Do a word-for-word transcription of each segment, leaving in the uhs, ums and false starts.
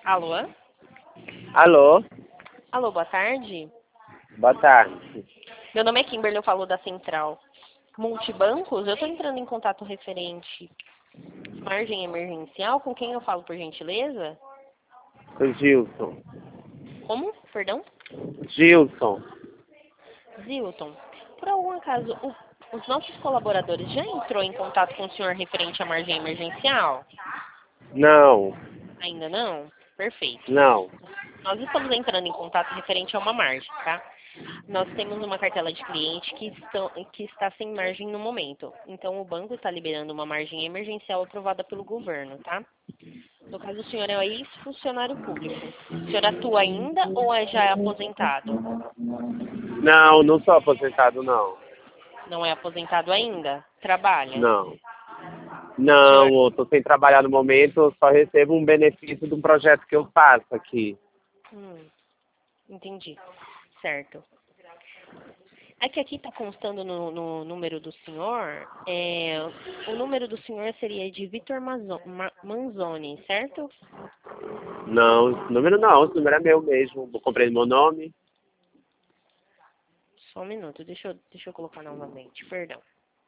Alô? Alô? Alô, boa tarde. Boa tarde. Meu nome é Kimberly, eu falo da Central Multibancos. Eu estou entrando em contato referente margem emergencial. Com quem eu falo, por gentileza? O Gilson. Como? Perdão? Gilson. Zilton. Por algum acaso, o- os nossos colaboradores já entrou em contato com o senhor referente à margem emergencial? Não. Ainda não? Perfeito. Não. Nós estamos entrando em contato referente a uma margem, tá? Nós temos uma cartela de cliente que, estão, que está sem margem no momento. Então, o banco está liberando uma margem emergencial aprovada pelo governo, tá? No caso, o senhor é ex-funcionário público. O senhor atua ainda ou é já é aposentado? Não, não sou aposentado, não. Não é aposentado ainda? Trabalha? Não. O senhor... Não, eu tô sem trabalhar no momento, eu só recebo um benefício de um projeto que eu faço aqui. Hum, entendi. Certo. É que aqui está constando no, no número do senhor, é, o número do senhor seria de Vitor Mazo- Ma- Manzoni, certo? Não, esse número não, esse número é meu mesmo. Eu comprei no meu nome. Só um minuto, deixa eu, deixa eu colocar novamente, perdão.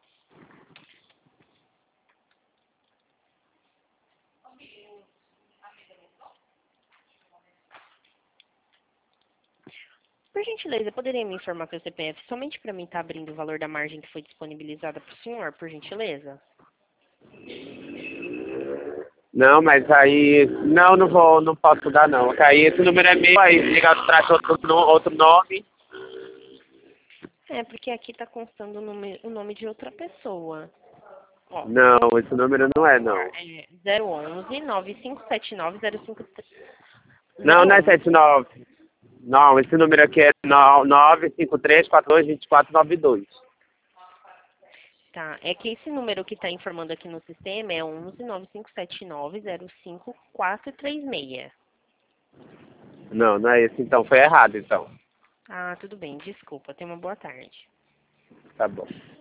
Por gentileza, poderia me informar que o C P F somente para mim estar abrindo o valor da margem que foi disponibilizada para o senhor, por gentileza? Não, mas aí. Não, não vou, não posso dar não. Porque aí esse número é meu, aí ligar traz outro, no- outro nome. É, porque aqui está constando o nome, o nome de outra pessoa. Ó, Não, esse número não é não. é zero onze, nove cinco sete nove, zero cinco Não, não é zero onze. sete nove. Não, esse número aqui é nove cinco três quatro dois dois quatro nove dois. Tá, é que esse número que está informando aqui no sistema é onze, nove cinco sete nove, zero cinco quatro três seis. Não, não é esse então, foi errado então. Ah, tudo bem, desculpa, tenha uma boa tarde. Tá bom.